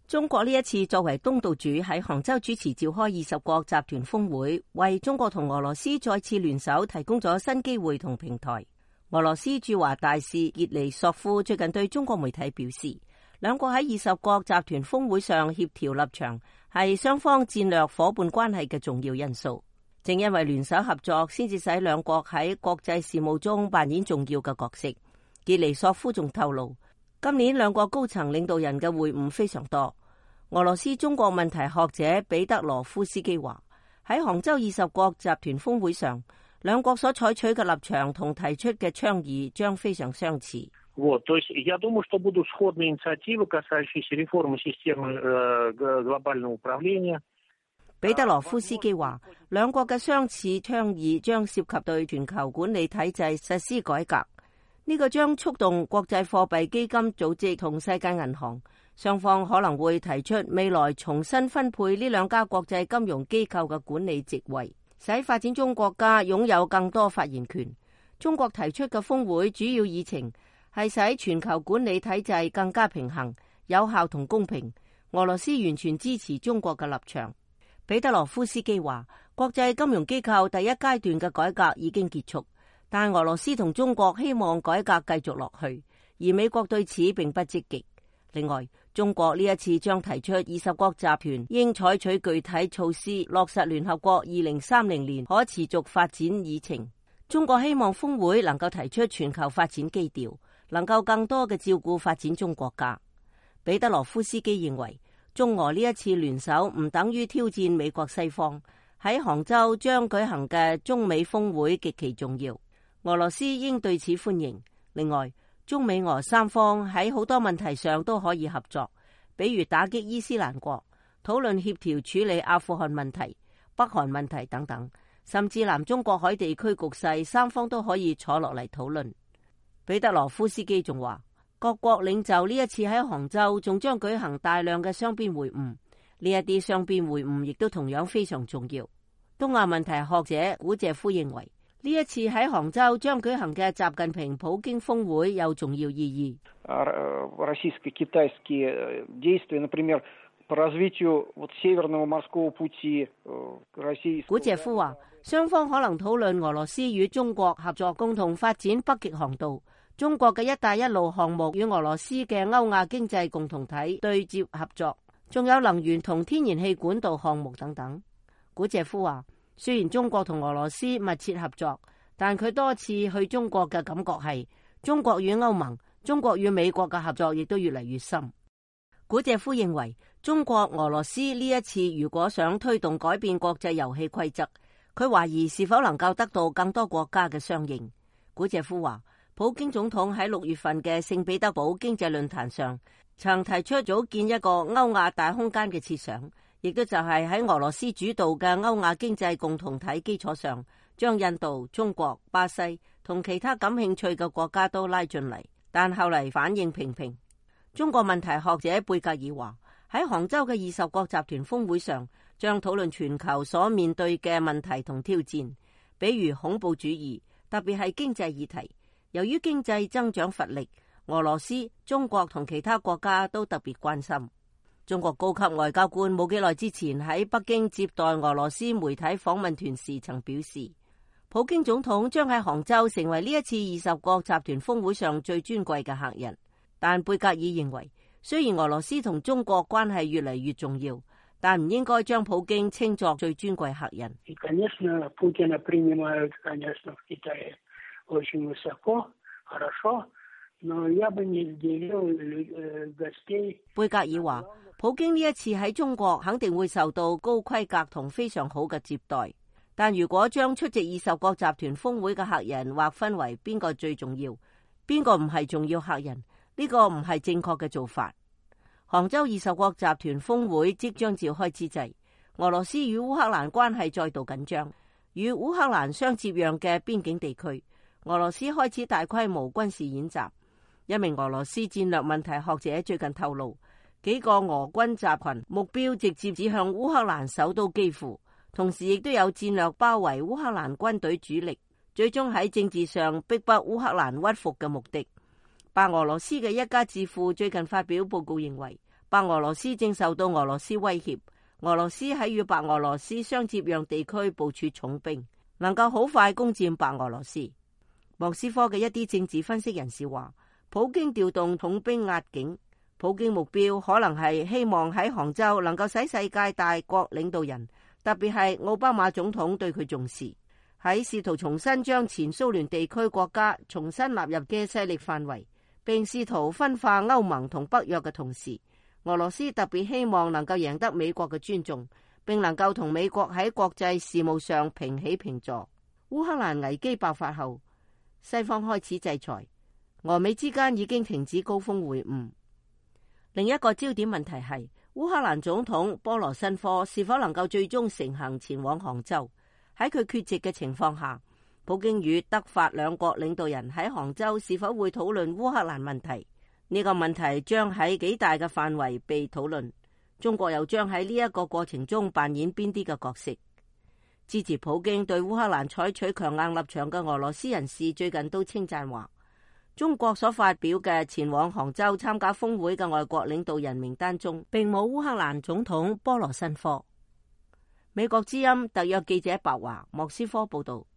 中國呢一次作為東道主喺杭州主持召開20國集團峰會，為中國同俄羅斯再次聯手提供咗新機會同平台。俄羅斯駐華大使葉利索夫最近對中國媒體表示，兩國喺20國集團峰會上協調立場係雙方戰略夥伴關係嘅重要因素。正因為聯手合作，先至使兩國喺國際事務中扮演重要嘅角色。葉利索夫仲透露，今年兩國高層領導人嘅會晤非常多。俄羅斯中國問題學者彼得羅夫斯基話，喺杭州20國集團峰會上，兩國所採取嘅立場同提出嘅倡議將非常相似。 То есть я думаю, что будут сходные инициативы, касающиеся реформы системы глобального управления。 彼得羅夫斯基話，兩國嘅相似倡議將涉及對全球管理體制實施改革，呢個將觸動國際貨幣基金組織同世界銀行，雙方可能會提出未來重新分配呢兩家國際金融機構嘅管理職位，使發展中國家擁有更多發言權。中國提出嘅峰會主要議程係使全球管理體制更加平衡、有效同公平。俄羅斯完全支持中國嘅立場。彼得羅夫斯基話，國際金融機構第一階段嘅改革已經結束，但俄羅斯同中國希望改革繼續落去，而美國對此並不積極。另外，中國呢一次將提出20國集團應採取具體措施落實聯合國2030年可持續發展議程。中國希望峰會能夠提出全球發展基調，能夠更多嘅照顧發展中國家。彼得羅夫斯基認為，中俄呢一次聯手唔等於挑戰美國西方，喺杭州將舉行嘅中美峰會極其重要，俄羅斯應對此歡迎。另外，中美俄三方喺好多問題上都可以合作，比如打擊伊斯蘭國、討論協調處理阿富汗問題、北韓問題等等，甚至南中國海地區局勢，三方都可以坐落嚟討論。彼得羅夫斯基仲話，各國領袖呢一次喺杭州仲將舉行大量嘅雙邊會晤，呢一啲雙邊會晤亦都同樣非常重要。東亞問題學者古謝夫認為，呢一次喺杭州將舉行嘅習近平普京峰會有重要意義。古謝夫話，雙方可能討論俄羅斯與中國合作共同發展北極航道，中國嘅一帶一路項目與俄羅斯嘅歐亞經濟共同體對接合作，仲有能源同天然氣管道項目等等。古謝夫話，雖然中國同俄羅斯密切合作，但佢多次去中國嘅感覺係中國與歐盟、中國與美國嘅合作亦都越嚟越深。古謝夫認為，中國俄羅斯呢一次如果想推動改變國際遊戲規則，佢懷疑是否能夠得到更多國家嘅相應。古謝夫話，普京總統喺6月份嘅聖彼得堡經濟論壇上曾提出組建一個歐亞大空間嘅設想，亦都就係喺俄羅斯主導嘅歐亞經濟共同體基礎上，將印度、中國、巴西同其他感興趣嘅國家都拉進嚟，但後嚟反應平平。中國問題學者貝格爾話，喺杭州嘅20國集團峰會上，將討論全球所面對嘅問題同挑戰，比如恐怖主義，特別係經濟議題。由於經濟增長乏力，俄羅斯、中國同其他國家都特別關心。中國高級外交官冇幾耐之前喺北京接待俄羅斯媒體訪問團時曾表示，普京總統將喺杭州成為呢一次20國集團峰會上最尊貴嘅客人。但貝格爾認為，雖然俄羅斯同中國關係越嚟越重要，但唔應該將普京稱作最尊貴客人。貝格爾話，普京呢一次喺中國肯定會受到高規格同非常好嘅接待，但如果將出席20國集團峰會嘅客人劃分為邊個最重要，邊個唔係重要客人，呢個唔係正確嘅做法。杭州20國集團峰會即將召開之際，俄羅斯與烏克蘭關係再度緊張，與烏克蘭相接壤嘅邊境地區，俄羅斯開始大規模軍事演習。一名俄羅斯戰略問題學者最近透露，幾個俄軍集群目標直接指向烏克蘭首都基輔，同時亦都有戰略包圍烏克蘭軍隊主力，最終喺政治上逼迫烏克蘭屈服嘅目的。白俄羅斯嘅一家智庫最近發表報告認為， 白俄羅斯正受到俄羅斯威脅，俄羅斯喺與白俄羅斯相接壤地區部署重兵，能夠好快攻佔白俄羅斯。莫斯科嘅一啲政治分析人士話，普京調動重兵壓境，普京目標可能係希望喺杭州能夠使世界大國領導人，特別係奧巴馬總統對佢重視，喺試圖重新將前蘇聯地區國家重新納入嘅勢力範圍，並試圖分化歐盟同北約嘅同時，俄羅斯特別希望能夠贏得美國嘅尊重，並能夠同美國喺國際事務上平起平坐。烏克蘭危機爆發後，西方開始制裁，俄美之間已經停止高峰會晤。另一個焦點問題係烏克蘭總統波羅申科是否能夠最終成行前往杭州。喺佢缺席嘅情況下，普京與德法兩國領導人喺杭州是否會討論烏克蘭問題？呢個問題將喺幾大嘅範圍被討論。中國又將喺呢一個過程中扮演邊啲嘅角色？支持普京對烏克蘭採取強硬立場嘅俄羅斯人士最近都稱讚話，中國所發表嘅前往杭州參加峰會嘅外國領導人名單中並冇烏克蘭總統波羅申科。美國之音特約記者白華莫斯科報道。